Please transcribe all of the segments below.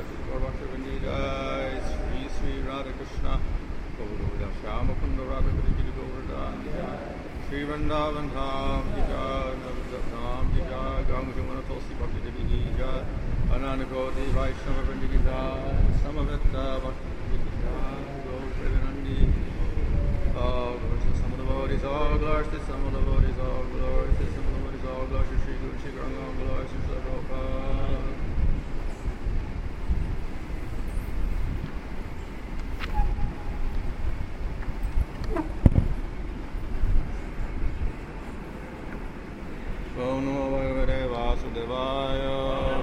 Sri Sri Radha Krishna Gaura Shama Kunda Radha Krishna Govardhan Sri Vrindavan Dham Jai Dham Jai Ganga Jamuna Tulsi Bhakti Devi Jai Ananda Gaudiya Vaishnava Vrindi Jai Samaveta Bhakti Jai Gaur Premanandi all glories to some of the devotees, all glories to some of the devotees, all glories to some of the devotees, all glories to Sri Guru Sri Gauranga, all glories to Sri Prabhupada. Om Namo Bhagavate Vasudevaya.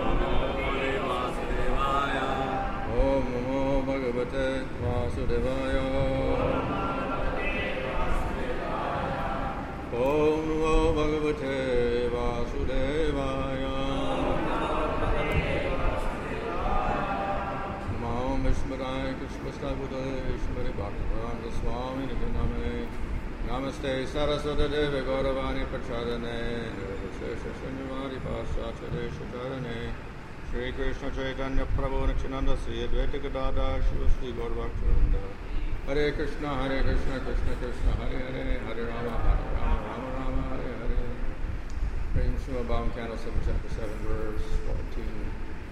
Om Namo Bhagavate Vasudevaya. Om Namo Bhagavate Vasudevaya. Namo Vishmaraya Krishna Buddhaya Vishmari Bhaktivedanta Swami Nityamane Namaste Saraswati Devi Gauravani Prachadane Nirvishesha Shunyavadi Paschatya Deshatarane Shri Krishna Chaitanya Prabhu Nityananda Sri Advaita Gadadha Shiva Sri Gaurabhaktivinoda Hare Krishna Krishna Krishna Hare Hare Hare Rama Rama Rama Hare Hare. Reading Srimad Bhagavatam Canto 7 Chapter 7 verse 14.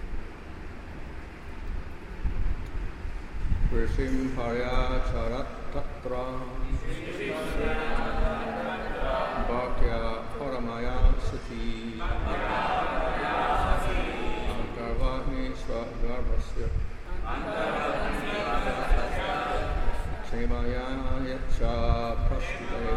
Vrishim Parya Charat Tatra Bhakya Paramaya Sati Antarvahni Svagarbhasya Shemaya Yacha Prastute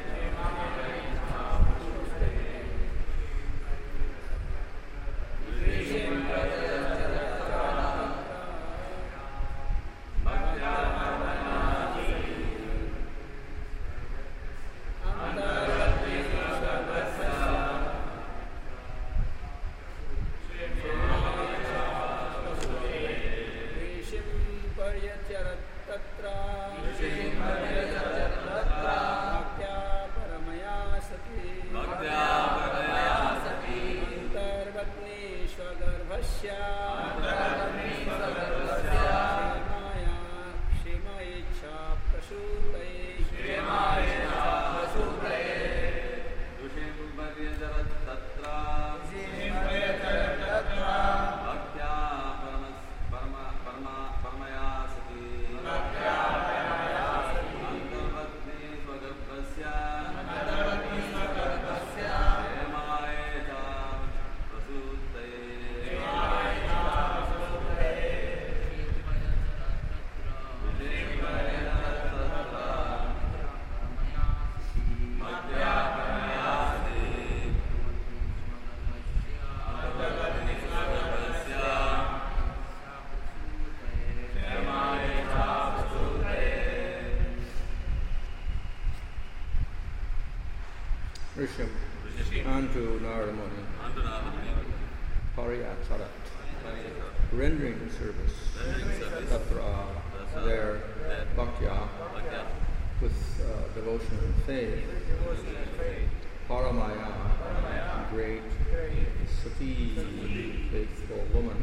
Rishim unto Narada Muni Pariyacharat rendering service Tatra there Bhaktya with devotion and faith Paramaya great Sati faithful woman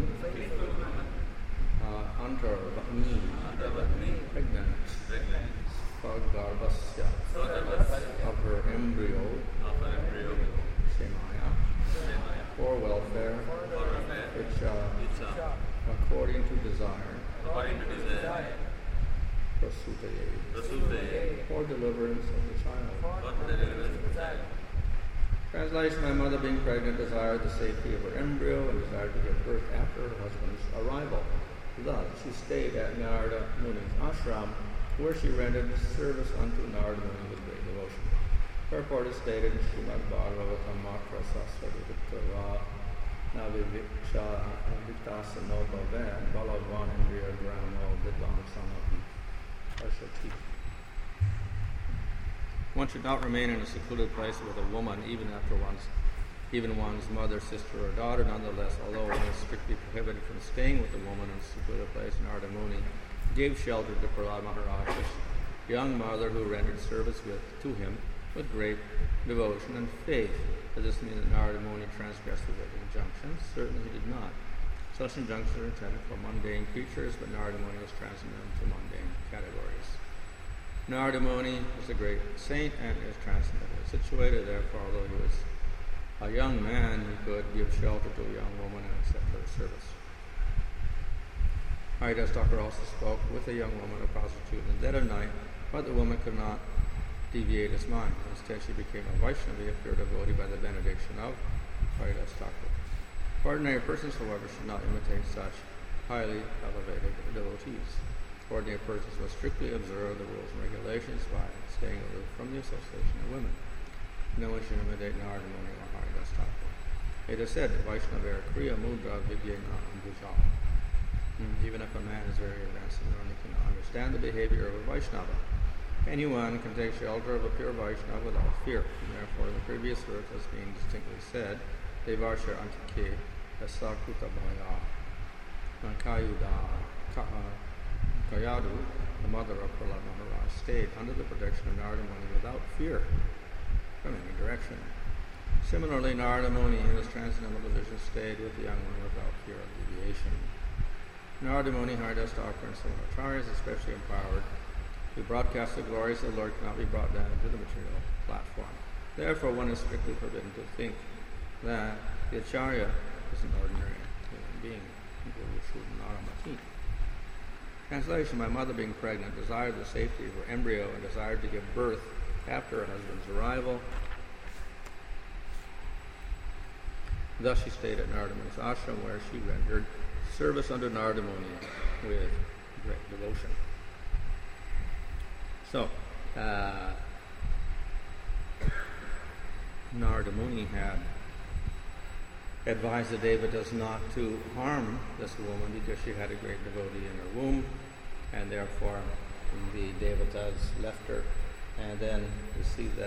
Antarvahni pregnant Svagarbhasya of her embryo Shemaya for welfare which according to desire Prasutaye for deliverance of the child. Translation: My mother, being pregnant, desired the safety of her embryo and desired to give birth after her husband's arrival. Thus, she stayed at Narada Muni's ashram, where she rendered service unto Narada Muni with great devotion. Purport is stated in Srimad Bhagavatam Matra Sasvadiptara Naviviksha Viktasano Bhavan Balavan Indriya Gramo Vidvan Samapi Ashati. One should not remain in a secluded place with a woman even one's mother, sister, or daughter. Nonetheless, although one is strictly prohibited from staying with a woman in a secluded place, Narada Muni gave shelter to Prahlad Maharaj's young mother, who rendered service to him with great devotion and faith. Does this mean that Narada Muni transgressed the injunctions? Certainly he did not. Such injunctions are intended for mundane creatures, but Narada Muni is transcendent to mundane categories. Narada Muni is a great saint and is transcendently situated. Therefore, although he was a young man, he could give shelter to a young woman and accept her service. Haridas Thakur also spoke with a young woman, a prostitute, in the dead of night, but the woman could not deviate his mind. Instead, she became a Vaishnavi, a pure devotee, by the benediction of Haridas Thakur. Ordinary persons, however, should not imitate such highly elevated devotees. Ordinary persons must strictly observe the rules and regulations by staying aloof from the association of women. No one should imitate Narada Muni or Haridas Thakur. It is said, Vaishnava Kriya Mudra Vidyena Ambujal. Even if a man is very advanced in learning, he cannot understand the behavior of a Vaishnava. Anyone can take shelter of a pure Vaishnava without fear. And therefore, in the previous verse, as being distinctly said, Devarsha Antike Asakuta Bhaya Kayadu, the mother of Prahlad Maharaj, stayed under the protection of Narada Muni without fear from any direction. Similarly, Narada Muni in his transcendental position stayed with the young one without fear of deviation. Narada Muni, Haridas Thakur, and some acharyas, especially empowered to broadcast the glories of the Lord, cannot be brought down into the material platform. Therefore, one is strictly forbidden to think that the acharya is an ordinary human being. Translation: My mother, being pregnant, desired the safety of her embryo and desired to give birth after her husband's arrival. Thus she stayed at Narada Muni's ashram, where she rendered service under Narada Muni with great devotion. So, Narada Muni had advised the Devatas not to harm this woman because she had a great devotee in her womb, and therefore the Devatas left her. And then you see that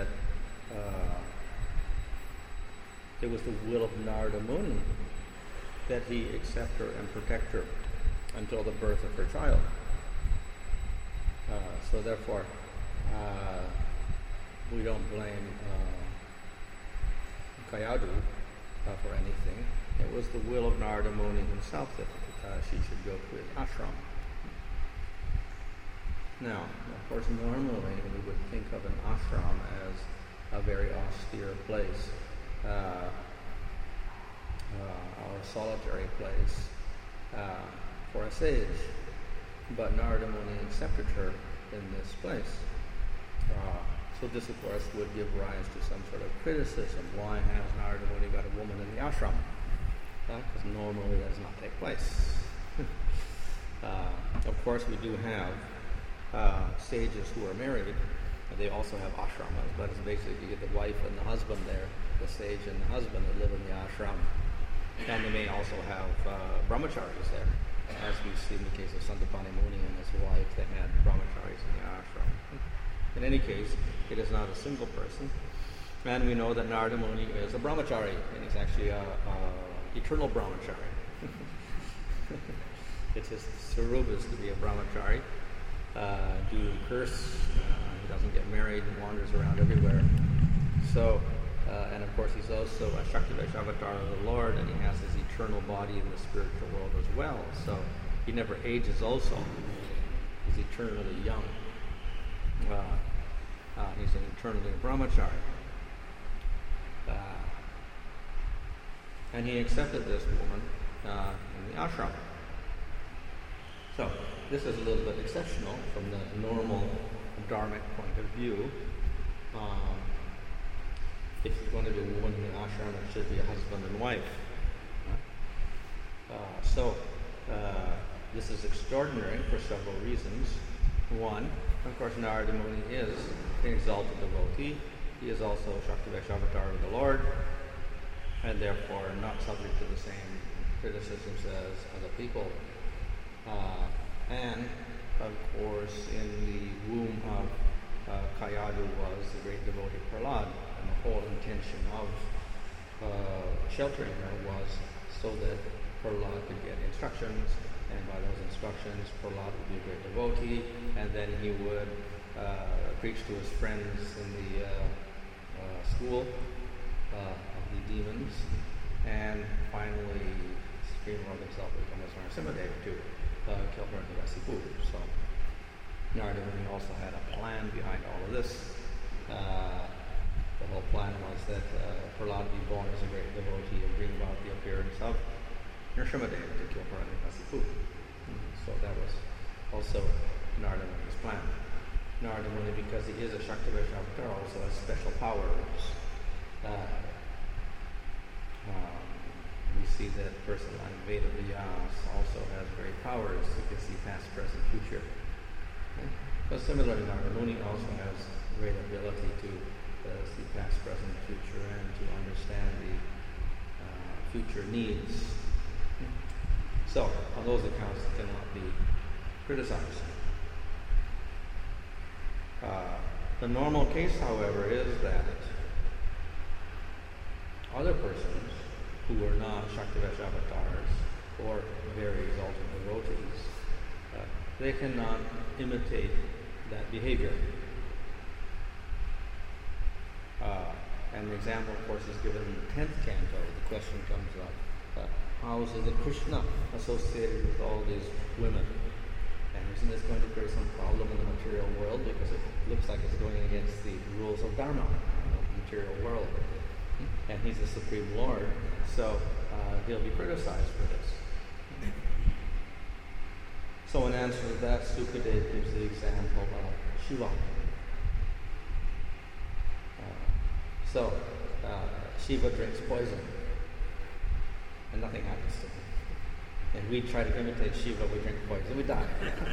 it was the will of Narada Muni that he accept her and protect her until the birth of her child. So therefore, we don't blame Kayadu for anything. It was the will of Narada Muni himself that she should go to his ashram. Now, of course, normally we would think of an ashram as a very austere place, or a solitary place for a sage. But Narada Muni accepted her in this place. So this, of course, would give rise to some sort of criticism. Why has Narada Muni got a woman in the ashram? Because normally that does not take place. Of course, we do have sages who are married. They also have ashramas, but it's basically you get the wife and the husband there, the sage and the husband that live in the ashram. And they may also have brahmacharis there, as we see in the case of Santapani Muni and his wife. They had brahmacharis in the ashram. In any case, it is not a single person. And we know that Narada Muni is a brahmachari, and he's actually a eternal brahmachari. It's his sarup is to be a brahmachari. Due to the curse, he doesn't get married and wanders around everywhere. So, and of course he's also a Shaktivesh avatar of the Lord, and he has his eternal body in the spiritual world as well. So he never ages also. He's eternally young. He's an eternally brahmachari. And he accepted this woman in the ashram. So this is a little bit exceptional from the normal dharmic point of view. If you're going to be a woman in the ashram, it should be a husband and wife. This is extraordinary for several reasons. One, of course, Narada Muni is an exalted devotee. He is also Shaktivesh avatar of the Lord, and therefore not subject to the same criticisms as other people. And of course, in the womb of Kayadu was the great devotee Prahlad, and the whole intention of sheltering her was so that Prahlad could get instructions, and by those instructions, Prahlad would be a great devotee, and then he would preach to his friends in the school of the demons, and finally Supreme Lord himself would come as Narasimhadev to kill Hiranyakasipu. So Narada Muni also had a plan behind all of this. The whole plan was that Prahlad be born as a great devotee and bring about the appearance of Narasimhadev to kill Hiranyakasipu. So that was also Narada Muni's plan. Narada Muni, because he is a Shaktivesh avatar, also has special powers. We see that a person like Veda Vyas also has great powers. You can see past, present, future. But similarly, Narada Muni also has great ability to see past, present, future, and to understand the future needs. So, on those accounts, it cannot be criticized. The normal case, however, is that other persons who are not Shaktivesh avatars or very exalted devotees, they cannot imitate that behavior. And the example, of course, is given in the 10th canto. The question comes up, how is it that Krishna associated with all these women? And isn't this going to create some problem in the material world? Because it looks like it's going against the rules of Dharma, the material world. And he's the Supreme Lord, so he'll be criticized for this. So in answer to that, Sukadev gives the example of Shiva. So Shiva drinks poison, and nothing happens to him. And we try to imitate Shiva, we drink poison, we die.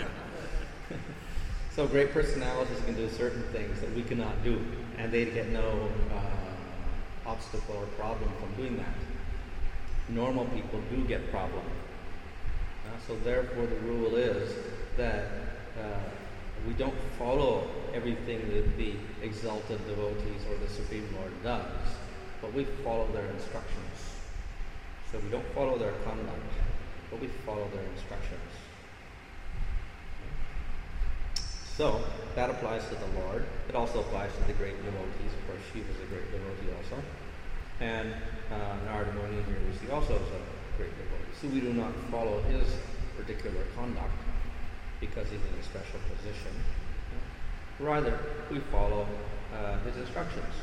So great personalities can do certain things that we cannot do, and they get no obstacle or problem from doing that. Normal people do get problem. So therefore the rule is that we don't follow everything that the exalted devotees or the Supreme Lord does, but we follow their instructions. So we don't follow their conduct, but we follow their instructions. So that applies to the Lord. It also applies to the great devotees. Of course, Shiva is a great devotee also. And Narada Muni here we see also is a great devotee. So we do not follow his particular conduct because he's in a special position. Rather, we follow his instructions.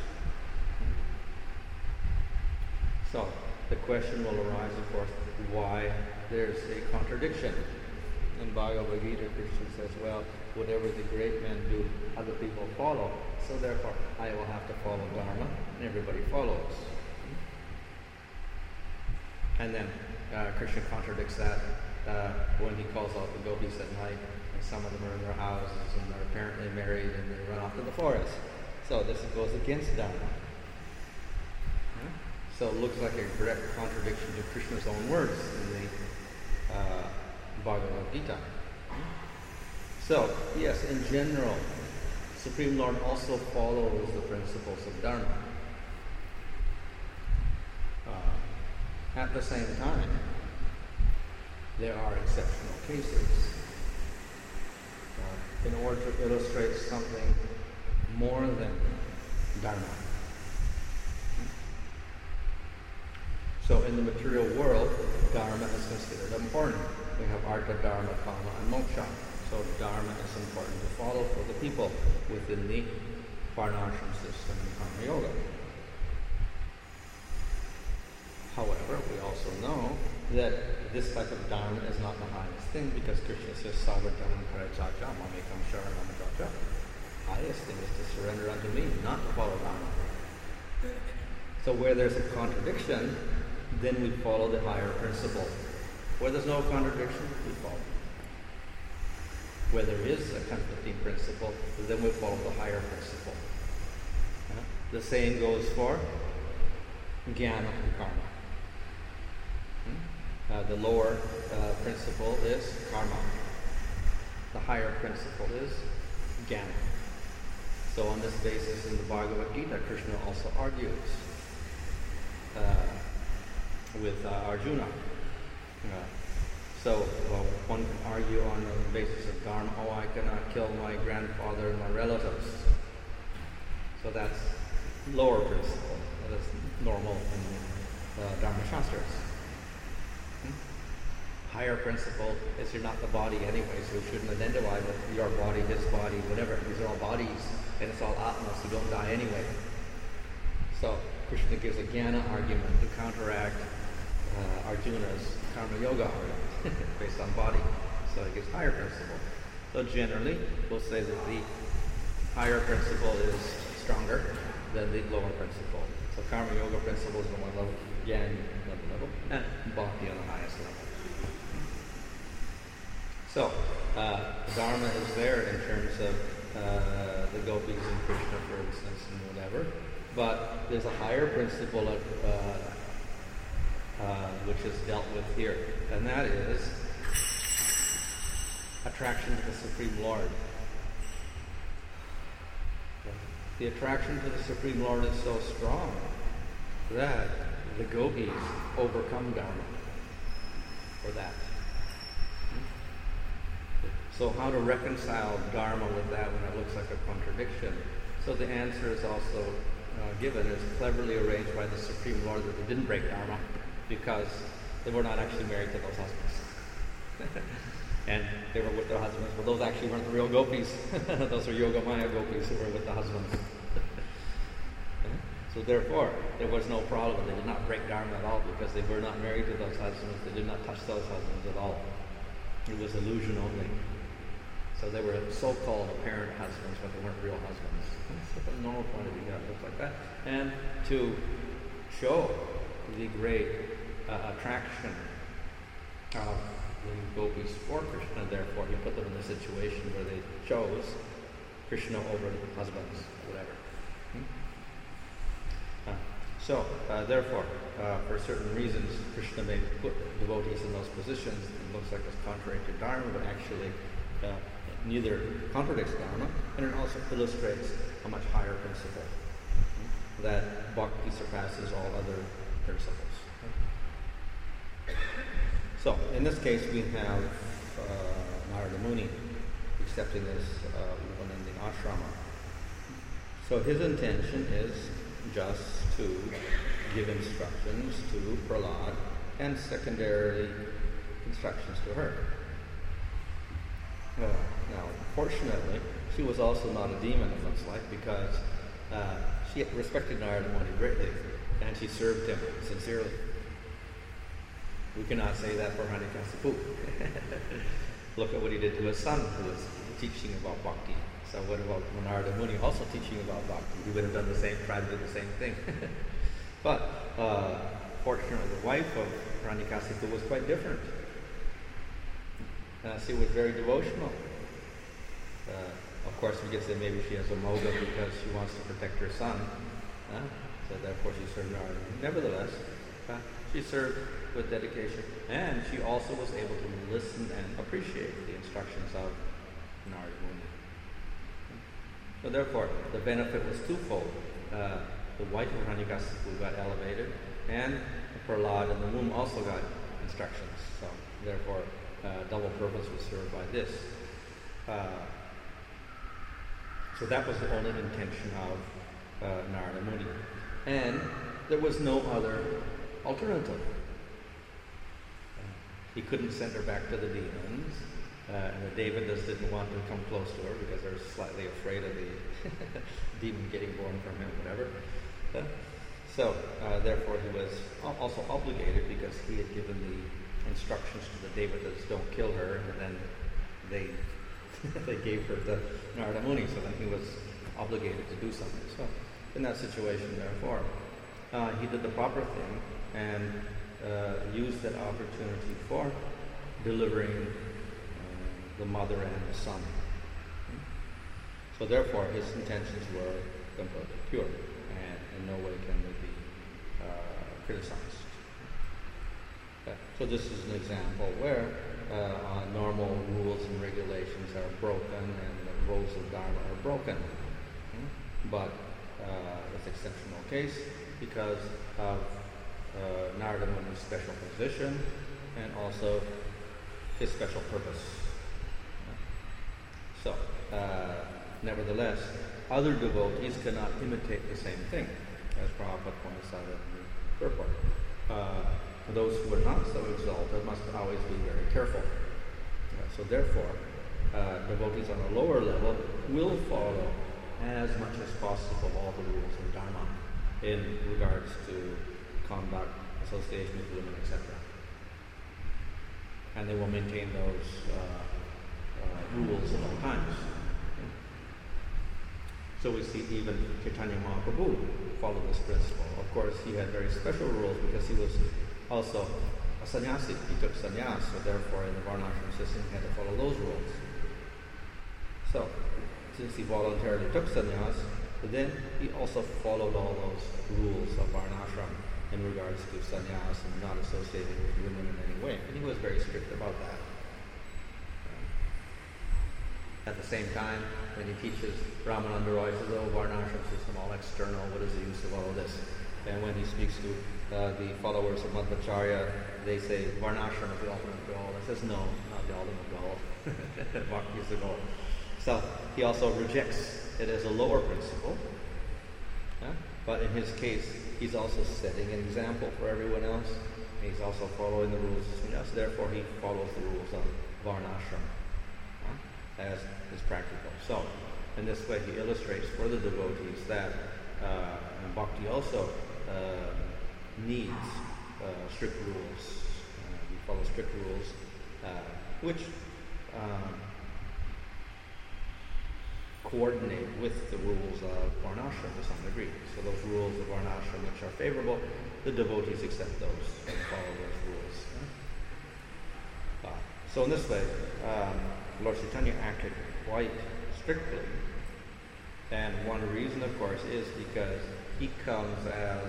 So the question will arise, of course, why there's a contradiction. In Bhagavad Gita, Krishna says, well, whatever the great men do, other people follow. So therefore, I will have to follow Dharma, and everybody follows. And then Krishna contradicts that when he calls out the gopis at night, and some of them are in their houses, and they're apparently married, and they run off to the forest. So this goes against Dharma. So it looks like a direct contradiction to Krishna's own words in the Bhagavad Gita. So, yes, in general, Supreme Lord also follows the principles of Dharma. At the same time, there are exceptional cases. In order to illustrate something more than Dharma. So in the material world, Dharma is considered important. We have Artha, Dharma, Kama, and Moksha. So Dharma is important to follow for the people within the Varnashram system in Karma Yoga. However, we also know that this type of Dharma is not the highest thing because Krishna says, Sarvadharma Karachacha, Mamekam Sharanam Chacha. Highest thing is to surrender unto me, not to follow Dharma. So where there's a contradiction, then we follow the higher principle. Where there's no contradiction, we follow. Where there is a conflicting principle, then we follow the higher principle. The same goes for Jnana and Karma. The lower principle is Karma. The higher principle is Jnana. So on this basis in the Bhagavad Gita, Krishna also argues with Arjuna. So one can argue on the basis of Dharma, oh, I cannot kill my grandfather and my relatives. So that's lower principle. That's normal in Dharma Shastras. higher principle is you're not the body anyway, so you shouldn't identify with your body, his body, whatever. These are all bodies, and it's all Atma, so you don't die anyway. So Krishna gives a Jnana argument to counteract Arjuna's Karma Yoga argument based on body. So he gives higher principle. So generally, we'll say that the higher principle is stronger than the lower principle. So Karma Yoga principle is the one level, Jnana another level, and Bhakti on the highest level. So, Dharma is there in terms of the gopis and Krishna, for instance, and whatever. But there's a higher principle of, which is dealt with here, and that is attraction to the Supreme Lord. The attraction to the Supreme Lord is so strong that the gopis overcome Dharma for that. So how to reconcile Dharma with that when it looks like a contradiction? So the answer is also given. It's cleverly arranged by the Supreme Lord that they didn't break Dharma because they were not actually married to those husbands. And they were with their husbands, but those actually weren't the real gopis. Those were Yoga Maya gopis who were with the husbands. So therefore, there was no problem. They did not break Dharma at all because they were not married to those husbands. They did not touch those husbands at all. It was illusion only. So they were so-called apparent husbands, but they weren't real husbands. So from a normal point of view, it looks like that. And to show the great attraction of the gopis for Krishna, therefore he put them in a situation where they chose Krishna over husbands, or whatever. Therefore, for certain reasons, Krishna may put devotees in those positions. It looks like it's contrary to Dharma, but actually neither contradicts Dharma, and it also illustrates a much higher principle, that bhakti surpasses all other principles. So, in this case, we have Narada Muni accepting this even in the ashrama. So his intention is just to give instructions to Prahlad and secondarily instructions to her. Now, fortunately, she was also not a demon, it looks like, because she respected Narada Muni greatly and she served him sincerely. We cannot say that for Hiranyakasipu. Look at what he did to his son, who was teaching about bhakti. So what about Narada Muni also teaching about bhakti? He would have done the same, tried to do the same thing. But fortunately, the wife of Hiranyakasipu was quite different. She was very devotional. Of course, we could say maybe she has a moga because she wants to protect her son. So therefore she served Narada Muni. Nevertheless, she served with dedication, and she also was able to listen and appreciate the instructions of Narada Muni. So therefore, the benefit was twofold. The wife of Hiranyakasipu got elevated, and Prahlad and the womb also got instructions. So therefore, double purpose was served by this. So that was the only intention of Narada Muni. And there was no other alternative. He couldn't send her back to the demons, and the Devatas didn't want to come close to her because they're slightly afraid of the demon getting born from him, whatever. So therefore he was also obligated because he had given the instructions to the Devatas, don't kill her, and then they gave her to Narada Muni, so then he was obligated to do something. So in that situation, therefore, he did the proper thing and used that opportunity for delivering the mother and the son. So therefore, his intentions were completely pure, and in no way can they be criticized. So this is an example where normal rules and regulations are broken and the rules of Dharma are broken. But it's an exceptional case because of Narada Muni's special position and also his special purpose. So, nevertheless, other devotees cannot imitate the same thing, as Prabhupada points out in the purport. those who are not so exalted must always be very careful. So therefore, devotees on a lower level will follow as much as possible all the rules of Dharma in regards to conduct, association with women, etc. And they will maintain those rules at all times. So we see even Chaitanya Mahaprabhu followed this principle. Of course, he had very special rules because he was also a sannyasi. He took sannyas, so therefore in the varnashram system he had to follow those rules. So, since he voluntarily took sannyas, then he also followed all those rules of varnashram in regards to sannyas and not associating with women in any way. And he was very strict about that. At the same time, when he teaches Ramananda Roy, he says, oh, varnashram system, all external, what is the use of all of this? And when he speaks to the followers of Madhvacharya, they say, varnashram is the ultimate goal. He says, no, not the ultimate goal. Bhakti is the goal. So he also rejects it as a lower principle. But in his case, he's also setting an example for everyone else. He's also following the rules of sannyas. Therefore, he follows the rules of varnashram as is practical. So, in this way, he illustrates for the devotees that bhakti also needs strict rules. We follow strict rules, which coordinate with the rules of varnashram to some degree. So those rules of varnashram which are favorable, the devotees accept those and follow those rules. So in this way, Lord Chaitanya acted quite strictly. And one reason, of course, is because he comes as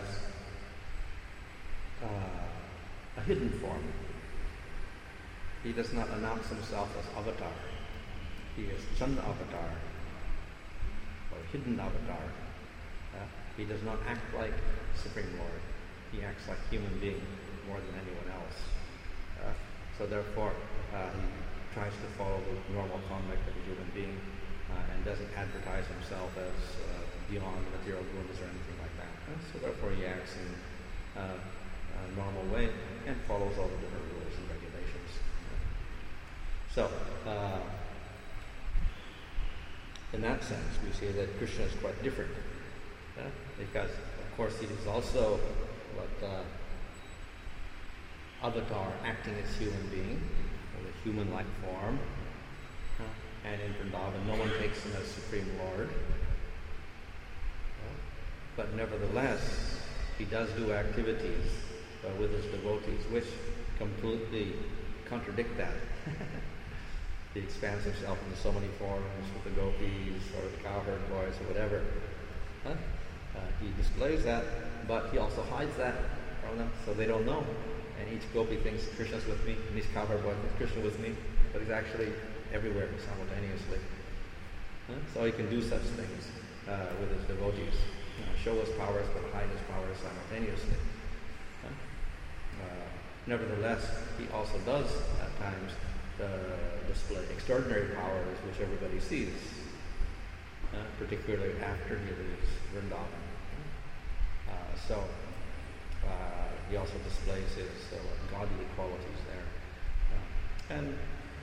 a hidden form. He does not announce himself as avatar. He is Chanda avatar, or hidden avatar. He does not act like Supreme Lord. He acts like human being more than anyone else. So therefore, he tries to follow the normal conduct of a human being and doesn't advertise himself as beyond material gunas or anything like that. So therefore he acts in a normal way and follows all the different rules and regulations. So, in that sense, we see that Krishna is quite different. Because, of course, he is also avatar acting as human being, with a human-like form. And in Vrindavan, no one takes him as Supreme Lord. But nevertheless, he does do activities with his devotees which completely contradict that. He expands himself into so many forms with the gopis or the cowherd boys or whatever. He displays that, but he also hides that from them so they don't know. And each gopi thinks Krishna's with me, and each cowherd boy thinks Krishna with me, but he's actually everywhere simultaneously. So he can do such things with his devotees. Show his powers, but hide his powers simultaneously. Nevertheless, he also does at times display extraordinary powers which everybody sees, particularly after he leaves Vrindavan. So he also displays his godly qualities there. And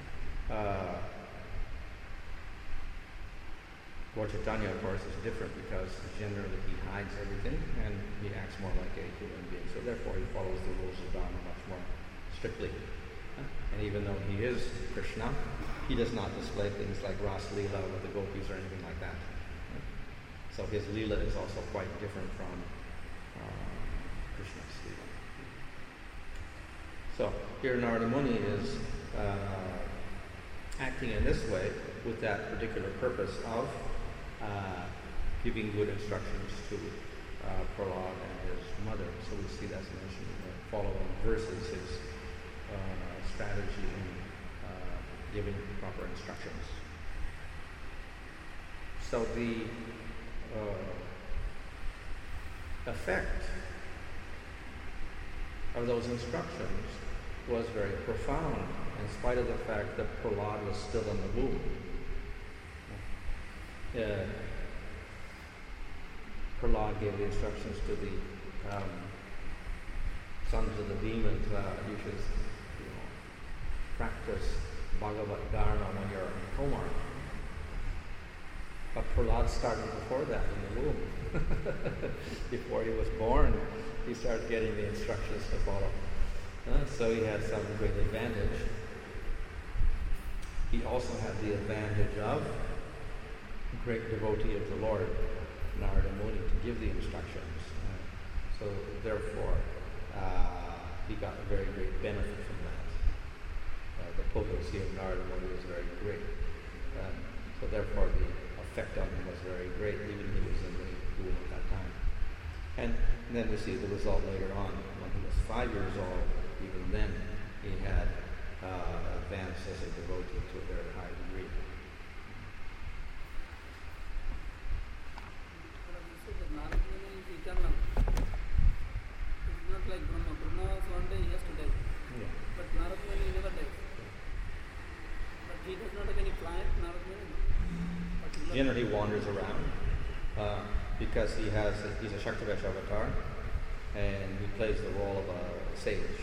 Lord Chaitanya, of course, is different because generally he hides everything and he acts more like a human being. So therefore he follows the rules of Dharma much more strictly. And even though he is Krishna, he does not display things like Ras Leela with the gopis or anything like that. So his Leela is also quite different from Krishna's Leela. So here Narada Muni is acting in this way with that particular purpose of giving good instructions to Prahlad and his mother. So we see that's mentioned in the following verses, his strategy in giving proper instructions. So the effect of those instructions was very profound, in spite of the fact that Prahlad was still in the womb. Prahlad gave the instructions to the sons of the demons, you should practice Bhagavad Dharma when you're in coma. But Prahlad started before that in the womb. Before he was born, he started getting the instructions to follow. So he had some great advantage. He also had the advantage of a great devotee of the Lord, Narada Muni, to give the instructions. So therefore, he got a very great benefit from that. The potency of Narada Muni was very great. So therefore, the effect on him was very great, even he was in the womb at that time. And then we see the result later on. When he was 5 years old, even then he had advanced as a devotee to a very high degree. Narada Muni is eternal. It's not like Brahma. Brahma was one day, he has to die. Yeah. But Narada Muni never dies. But he does not have any client, Narada Muni. Generally wanders around because he's a Shaktavesh avatar, and he plays the role of a sage.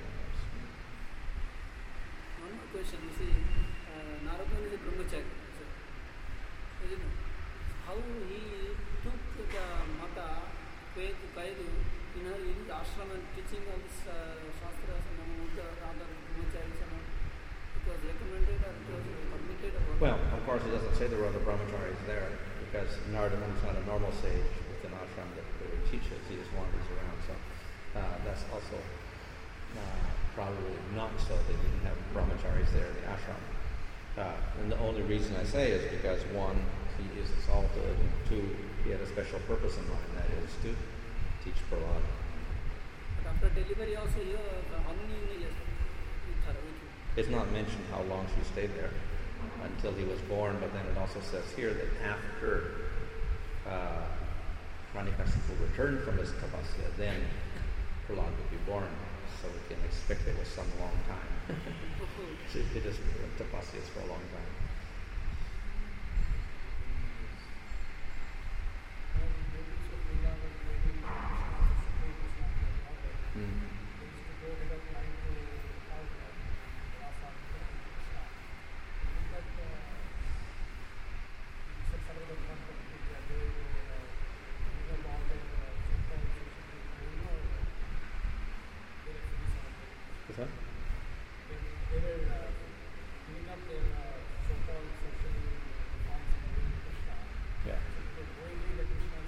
One more question, you see, Narada Muni is a brahmachari. Isn't it? How he took the mata, faith, kaidu, in his ashram and teaching all this shastras and other brahmacharis and all. It was recommended or it was permitted or what? Well, of course, it doesn't say there were other brahmacharis there because Narada Muni is not a normal sage with an ashram that he teaches. He just wanders around. So that's also probably not so. They didn't have brahmacharis there in the ashram. And the only reason I say is because one, he is exalted, and two, he had a special purpose in mind, that is to teach Prahlad. But after delivery also, how many years with her? It's not mentioned how long she stayed there until he was born, but then it also says here that after Hiranyakasipu returned from his tapasya, then Prahlad would be born. So we can expect it was some long time. It is tapasyas for a long time. What's that? They were giving up their so-called social reforms in Krishna. Yeah. So going to the Krishna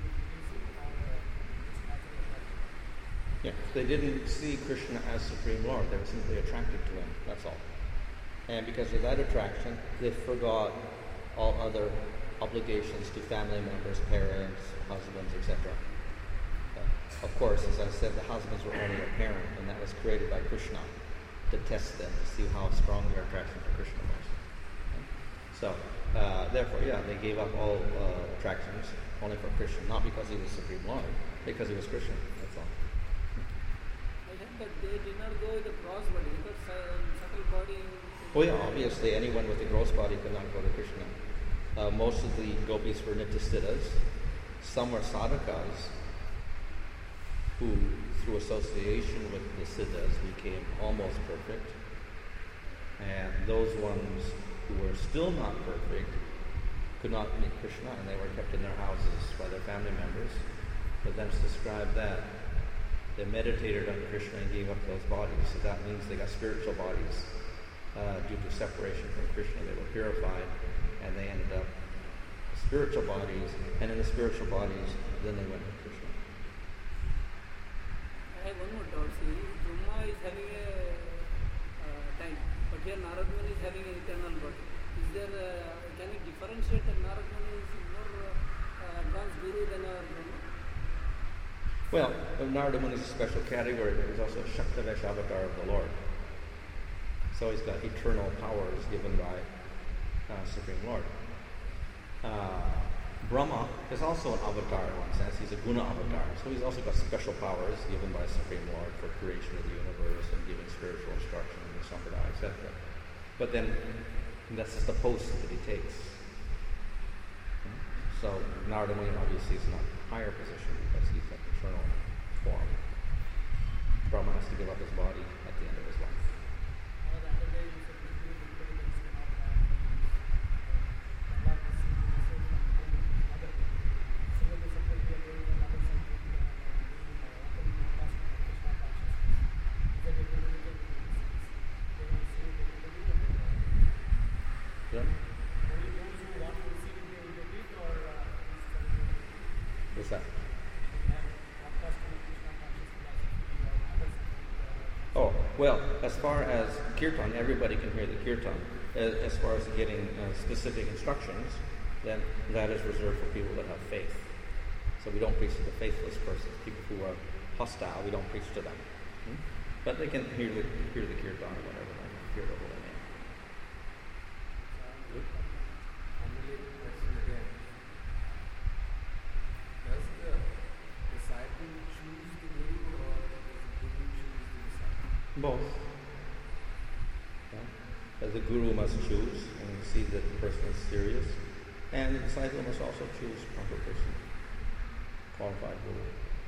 or Yeah. They didn't see Krishna as Supreme Lord. They were simply attracted to him. That's all. And because of that attraction, they forgot all other obligations to family members, parents, husbands, etc. Of course, as I said, the husbands were only a parent, and that was created by Krishna to test them, to see how strong their attraction to Krishna was. So, therefore, they gave up all attractions only for Krishna, not because he was Supreme Lord, because he was Krishna. That's all. But they did not go with the gross body because subtle body. Oh yeah, obviously anyone with a gross body could not go to Krishna. Most of the gopis were Nityasiddhas. Some were sadhakas who, through association with the siddhas, became almost perfect. And those ones who were still not perfect could not meet Krishna, and they were kept in their houses by their family members. But then it's described that they meditated on Krishna and gave up those bodies. So that means they got spiritual bodies. Due to separation from Krishna, they were purified, and they ended up with spiritual bodies, and in the spiritual bodies, then they went to Krishna. I have one more doubt. See, Brahma is having a time, but here Narada Muni is having an eternal body. Is there, can you differentiate that Narada Muni is more advanced guru than our Brahma? Well, Narada Muni is a special category, but he's also a Shaktavesh avatar of the Lord. So he's got eternal powers given by Supreme Lord. Brahma is also an avatar in one sense. He's a guna avatar. So he's also got special powers given by Supreme Lord for creation of the universe and giving spiritual instruction and sampradaya, etc. But then that's just the post that he takes. So Narada Muni obviously is in a higher position because he's an eternal form. Brahma has to give up his body at the end of his life. Or the other day you said the new intelligence cannot have Allah is seeing the soul from another. Similarly, suppose we are going to another side to the opening of Krishna consciousness. Is that economical in the sense? They will see it economically or Yeah? only those who want to receive it they will get it, or What's that? we have podcast on Krishna conscious philosophy or others. Oh, well, as far as kirtan, everybody can hear the kirtan. As far as getting specific instructions, then that is reserved for people that have faith. So we don't preach to the faithless persons, people who are hostile, we don't preach to them. But they can hear the kirtan or whatever, hear the whole name. Unrelated question again. Does the disciple choose the guru or does the guru choose the disciple? Both. The guru must choose and see that the person is serious, and the disciple must also choose proper person, qualified guru.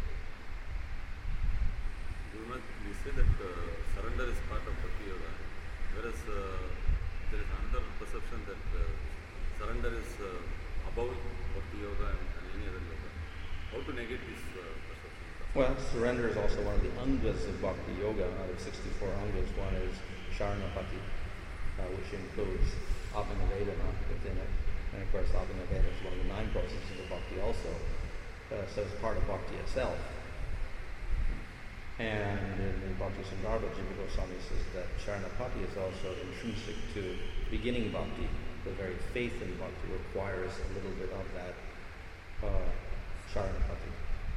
Gurunath, we say that surrender is part of Bhakti Yoga, whereas there is another perception that surrender is above Bhakti Yoga and any other yoga. How to negate this perception? Well, surrender is also one of the angas of Bhakti Yoga. Out of 64 angas, one is Sharanapati, which includes Abhinavedana within it. And of course, Abhinaveda is one of the 9 processes of Bhakti also. So it's part of Bhakti itself. And in the Bhakti Sandarbha, Jiva Goswami says that Sharanapati is also intrinsic to beginning Bhakti. The very faith in Bhakti requires a little bit of that Sharanapati.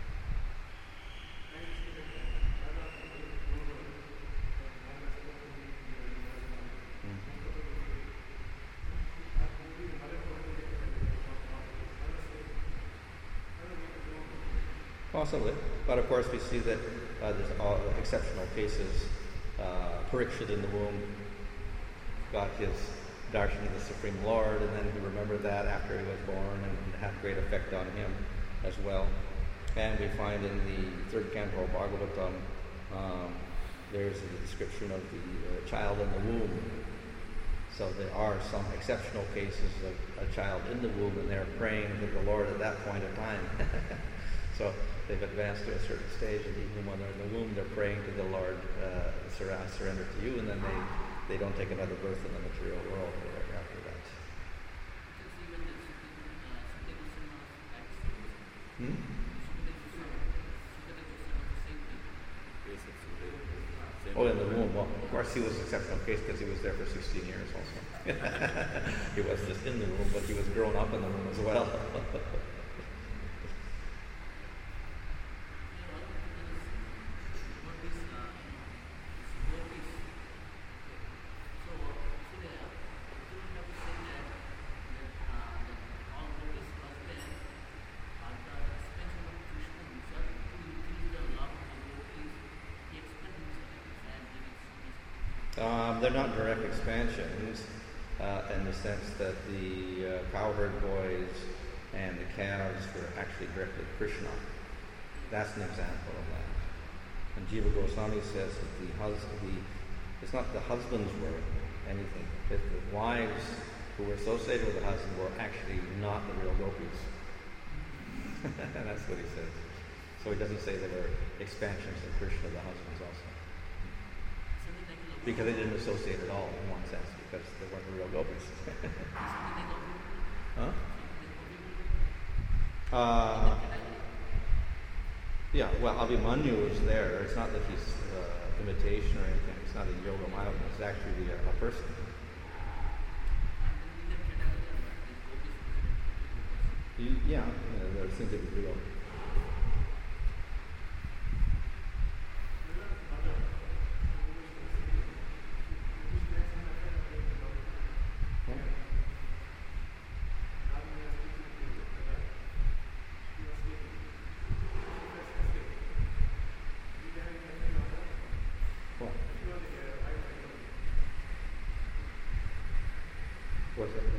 Possibly, but of course we see that there's all exceptional cases. Parikshit in the womb got his darshan of the Supreme Lord, and then he remembered that after he was born, and it had great effect on him as well. And we find in the 3rd canto of Bhagavatam, there's a description of the child in the womb. So there are some exceptional cases of a child in the womb, and they're praying to the Lord at that point of time. So they've advanced to a certain stage, and even when they're in the womb, they're praying to the Lord, surrender to you, and then they don't take another birth in the material world after that. Oh, in the womb. Well, of course, he was an exceptional case because he was there for 16 years also. He wasn't just in the womb, but he was grown up in the womb as well. They're not direct expansions in the sense that the cowherd boys and the calves were actually directly Krishna. That's an example of that. And Jiva Goswami says that it's not the husbands were anything, that the wives who were associated with the husband were actually not the real gopis. And that's what he says. So he doesn't say they were expansions of Krishna, the husbands also. Because they didn't associate at all in one sense, because they weren't the real gopis. Huh? Yeah, well, Abhimanyu is there. It's not that he's imitation or anything. It's not a yoga maya. It's actually a person. Yeah, there seems to be real. What's that?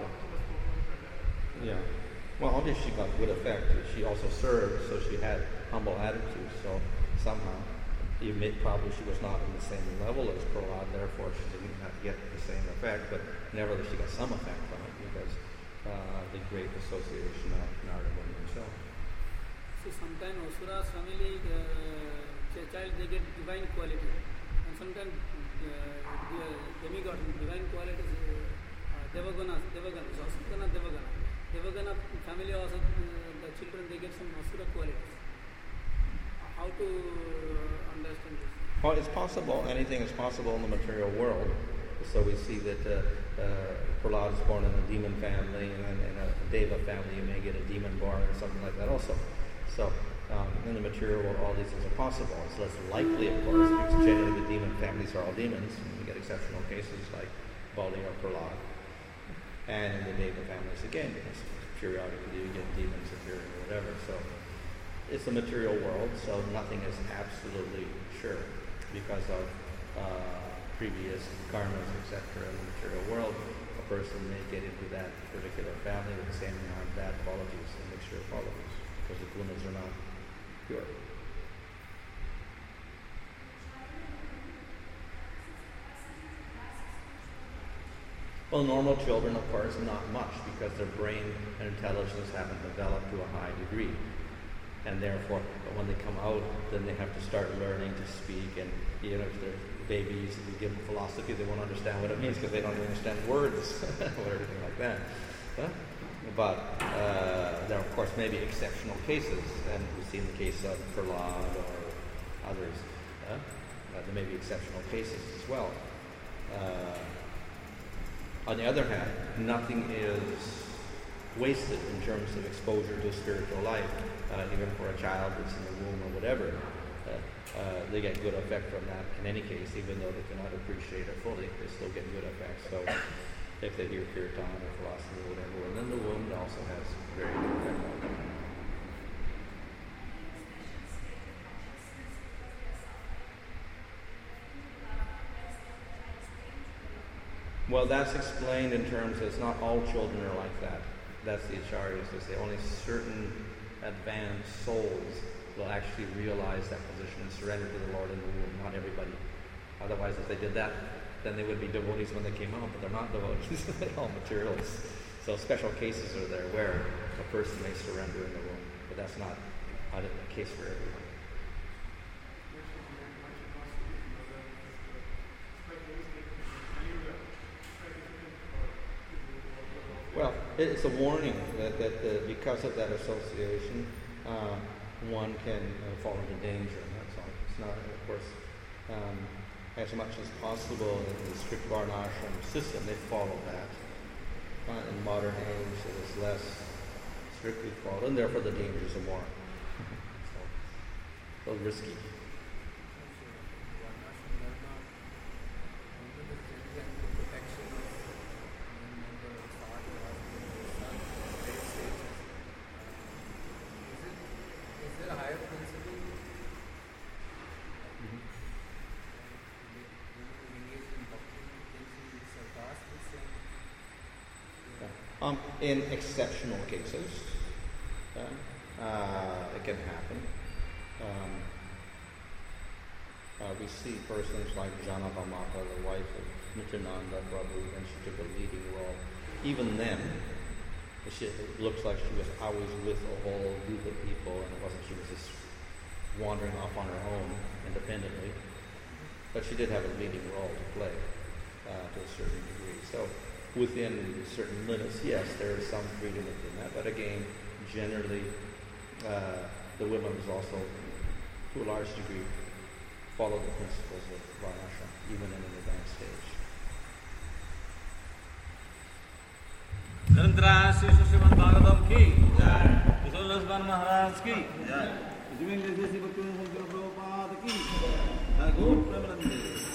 Yeah. Well, obviously she got good effect. She also served, so she had humble attitude. So somehow Probably she was not in the same level as Prahlad, therefore she didn't get the same effect, but nevertheless she got some effect from it because the great association of Narada Muni himself. So sometimes Asura's family child they get divine quality, and sometimes demigod divine qualities. Devagana. So Devagana family also the children they get some Asura qualities. How to understand this? Well, it's possible. Anything is possible in the material world. So we see that Prahlad is born in a demon family, and in a Deva family you may get a demon born or something like that also. So in the material world, all these things are possible. It's less likely, of course, because generally the demon families are all demons. And you get exceptional cases like Bali or Prahlad. And in the Deva families, again, because periodically you get demons appearing or whatever. So it's a material world, so nothing is absolutely sure because of previous karmas, etc. In the material world, a person may get into that particular family with the same amount of bad qualities, a mixture of qualities, because the gunas are not pure. Well, normal children, of course, not much, because their brain and intelligence haven't developed to a high degree. And therefore, when they come out, then they have to start learning to speak. And if they're babies, if you give them philosophy, they won't understand what it means because they don't understand words or anything like that. But there, of course, may be exceptional cases, and we see in the case of Prahlad or others, there may be exceptional cases as well. On the other hand, nothing is wasted in terms of exposure to spiritual life. Even for a child that's in the womb or whatever, they get good effect from that in any case, even though they cannot appreciate it fully, they still get good effects. So if they hear kirtan or philosophy or whatever, and then the womb also has very good effect on them. Well, that's explained in terms of it's not all children are like that. That's the Acharyas. They say only certain advanced souls will actually realize that position and surrender to the Lord in the womb, not everybody. Otherwise, if they did that, then they would be devotees when they came out, but they're not devotees, they're all materialists. So special cases are there where a person may surrender in the womb, but that's not a case for everyone. Well, it's a warning that because of that association, one can fall into danger, and that's all. It's not, of course, as much as possible in the strict varnashram system, they follow that. In modern age, it is less strictly followed, and therefore the dangers are more. So risky. In exceptional cases, it can happen. We see persons like Janava Mata, the wife of Nityananda Prabhu, and she took a leading role. Even then, it looks like she was always with a whole group of people, and it wasn't she was just wandering off on her own independently. But she did have a leading role to play to a certain degree. So within certain limits, yes, there is some freedom within that. But again, generally, the women is also, to a large degree, follow the principles of Varnashram, even in an advanced stage. Narendra Srimad Bhagavatam ki jai. Kisolasban Maharaj ki jai. Prabhupada ki jai. Gaur Premanande.